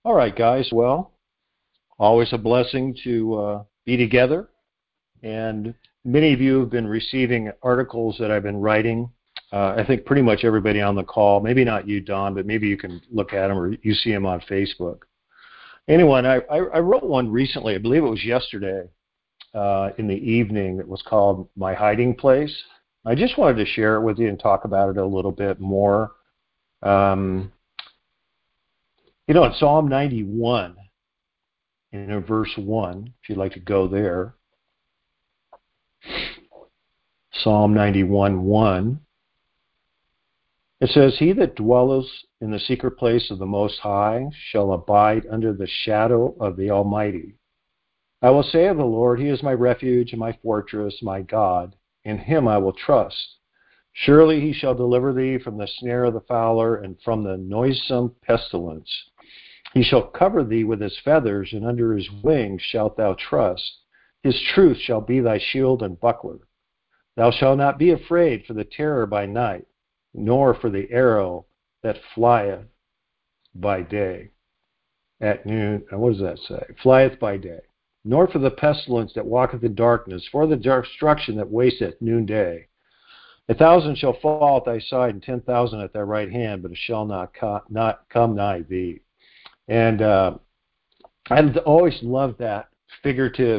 All right, guys. Well, always a blessing to be together. And many of you have been receiving articles that I've been writing. I think pretty much everybody on the call, maybe not you, Don, but maybe you can look at them or you see them on Facebook. Anyway, I wrote one recently, I believe it was yesterday in the evening, that was called My Hiding Place. I just wanted to share it with you and talk about it a little bit more. Um, in Psalm 91, in verse 1, if you'd like to go there, Psalm 91, 1, it says, He that dwelleth in the secret place of the Most High shall abide under the shadow of the Almighty. I will say of the Lord, He is my refuge and my fortress, my God. In Him I will trust. Surely He shall deliver thee from the snare of the fowler and from the noisome pestilence. He shall cover thee with His feathers, and under His wings shalt thou trust. His truth shall be thy shield and buckler. Thou shalt not be afraid for the terror by night, nor for the arrow that flieth by day at noon. And what does that say? Flieth by day. Nor for the pestilence that walketh in darkness, for the destruction that wasteth noonday. 1,000 shall fall at thy side, and 10,000 at thy right hand, but it shall not come nigh thee. And I've always loved that figurative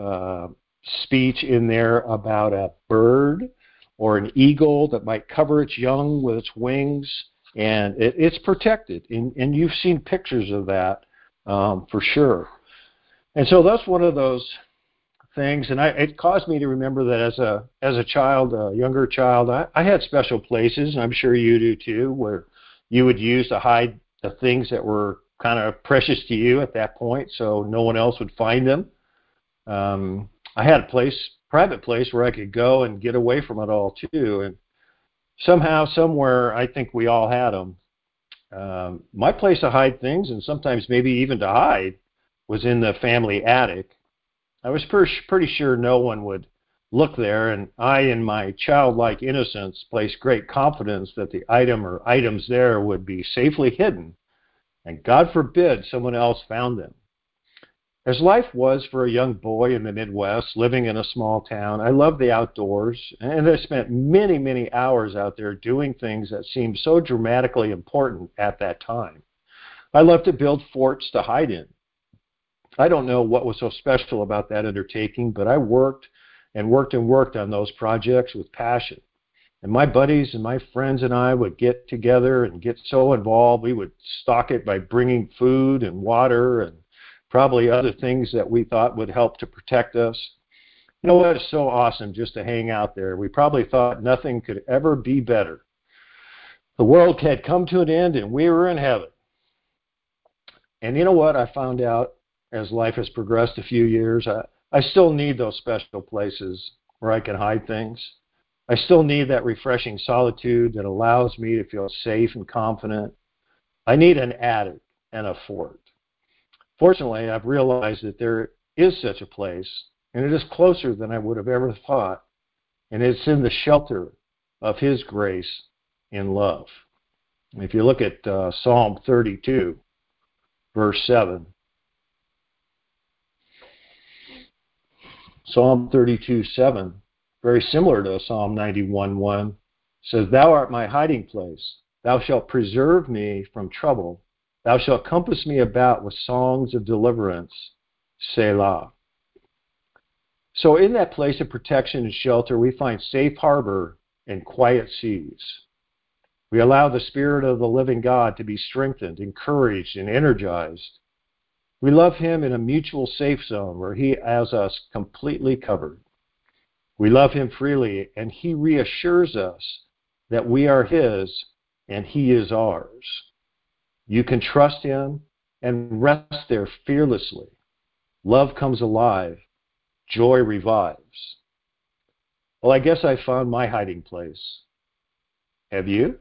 speech in there about a bird or an eagle that might cover its young with its wings, and it's protected. And you've seen pictures of that for sure. And so that's one of those things, and it caused me to remember that as a child, a younger child, I had special places, and I'm sure you do too, where you would use to hide the things that were kind of precious to you at that point, so no one else would find them. I had a private place where I could go and get away from it all too, and somehow, somewhere, I think we all had them. My place to hide things, and sometimes maybe even to hide, was in the family attic. I was pretty sure no one would look there, and I, in my childlike innocence, placed great confidence that the item or items there would be safely hidden, and God forbid someone else found them. As life was for a young boy in the Midwest, living in a small town, I loved the outdoors, and I spent many, many hours out there doing things that seemed so dramatically important at that time. I loved to build forts to hide in. I don't know what was so special about that undertaking, but I worked and worked and worked on those projects with passion. And my buddies and my friends and I would get together and get so involved, we would stock it by bringing food and water and probably other things that we thought would help to protect us. You know what? It's so awesome just to hang out there. We probably thought nothing could ever be better. The world had come to an end and we were in heaven. And you know what? I found out as life has progressed a few years, I still need those special places where I can hide things. I still need that refreshing solitude that allows me to feel safe and confident. I need an attic and a fort. Fortunately, I've realized that there is such a place, and it is closer than I would have ever thought, and it's in the shelter of His grace and love. If you look at Psalm 32, verse 7, Psalm 32:7, very similar to Psalm 91:1, says, Thou art my hiding place. Thou shalt preserve me from trouble. Thou shalt compass me about with songs of deliverance. Selah. So in that place of protection and shelter, we find safe harbor and quiet seas. We allow the Spirit of the living God to be strengthened, encouraged, and energized. We love Him in a mutual safe zone where He has us completely covered. We love Him freely, and He reassures us that we are His and He is ours. You can trust Him and rest there fearlessly. Love comes alive. Joy revives. Well, I guess I found my hiding place. Have you?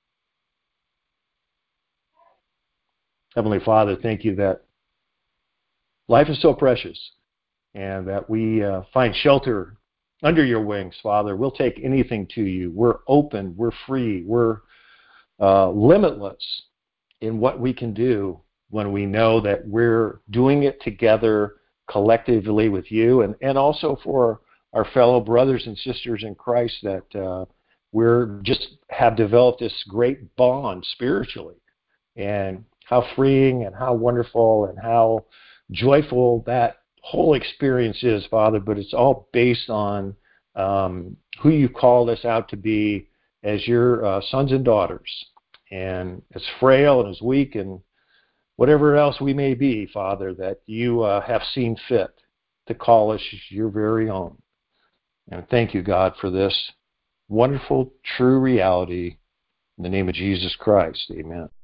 Heavenly Father, thank you that life is so precious and that we find shelter under your wings, Father. We'll take anything to you. We're open. We're free. We're limitless in what we can do when we know that we're doing it together collectively with you, and also for our fellow brothers and sisters in Christ, that we're just have developed this great bond spiritually, and how freeing and how wonderful and how joyful that whole experience is, Father. But it's all based on who you called us out to be as your sons and daughters, and as frail and as weak and whatever else we may be, Father, that you have seen fit to call us your very own. And thank you, God, for this wonderful, true reality. In the name of Jesus Christ, amen.